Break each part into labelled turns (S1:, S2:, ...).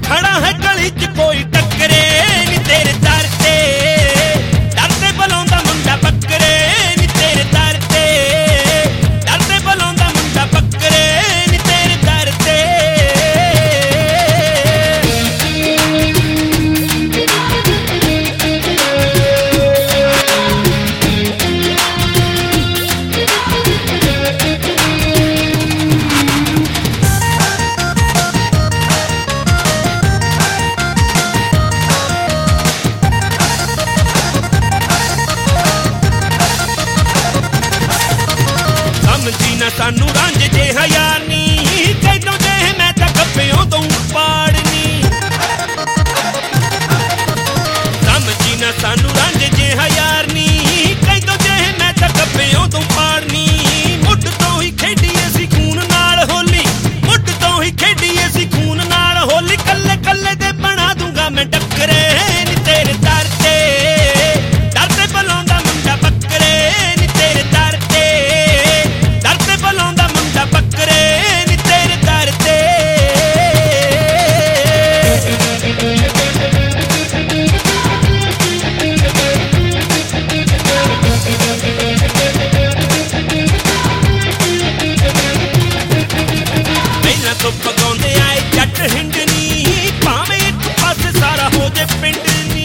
S1: खड़ा है गली च कोई टक्करे नी तेरे दर ते डरदे बुलाउंदा मुंडा बकरे नी तेरे दर ते डरदे बुलाउंदा मुंडा बकरे नी तेरे दर ते जीना सानू रांझ जिहा यार नी कैदों जे मैं तां खप्पियों तों पाड़नी जीना सानू रांझ जिहा यार नी कैदों जे मैं तां खप्पियों तों पाड़नी मुੱਢ ਤੋਂ ही खेडीए सी खून नाल होली मुੱਢ ਤੋਂ ही खेडीए सी खून नाल होली कल्ले कल्ले दे बना दूंगा मैं डकरे नी तेरे दर ते डरदे बुलाउंदा मुंडा बकरे नी तेरे दर ते बुलाउंदा मुंडा बकरे नी तेरे दर ते ਪਹਿਲਾਂ ਤੋਂ ਪਕਾਉਂਦੇ ਆਏ ਜੱਟ ਹਿੰਡਨੀ ਭਾਵੇਂ ਇੱਕ ਪਾਸੇ ਸਾਰਾ ਹੋ ਜੇ ਪਿੰਡ ਨੀ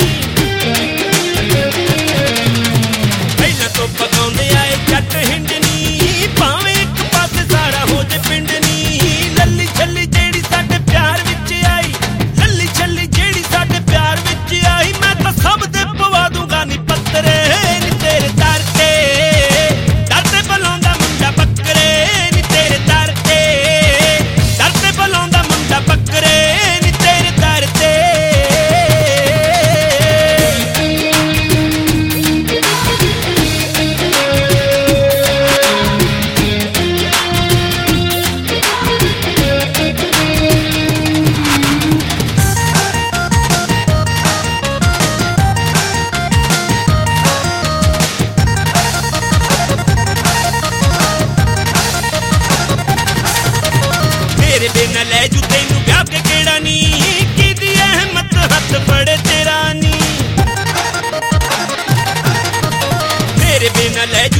S1: ਪਹਿਲਾਂ ਤੋਂ ਪਕਾਉਂਦੇ ਆਏ ਜੱਟ ਹਿੰਡਨੀ ਭਾਵੇਂ ਇੱਕ ਪਾਸੇ ਸਾਰਾ ਹੋ ਜੇ ਪਿੰਡ ਨੀ ਲੱਲੀ ਛੱਲੀ ਜਿਹੜੀ ਸਾਡੇ ਪਿਆਰ ਵਿੱਚ ਆਈ ਲੱਲੀ ਛੱਲੀ ਜਿਹੜੀ ਸਾਡੇ ਪਿਆਰ ਵਿੱਚ ਆਈ ਮੈਂ ਤਾਂ ਸਭ ਦੇ ਪਵਾ ਦੂੰਗਾ ਨੀ ਪੱਤਰੇ ਨੀ ਤੇਰੇ ਦਰ ਤੇ ਡਰਦੇ ਬੁਲਾਉਂਦਾ ਮੁੰਡਾ ਬੱਕਰੇ ਨੀ ਤੇਰੇ ਦਰ ਤੇ ਡਰਦੇ ਬੁਲਾਉਂਦਾ ਮੁੰਡਾ ਬੱਕਰੇ ਨੀ ਤੇਰੇ ਦਰ ਤੇ तेरे बिना ले जू तेनू ब्याह के केड़ा नी कीदी अहमत हथ फड़े तेरा नी तेरे बिना ले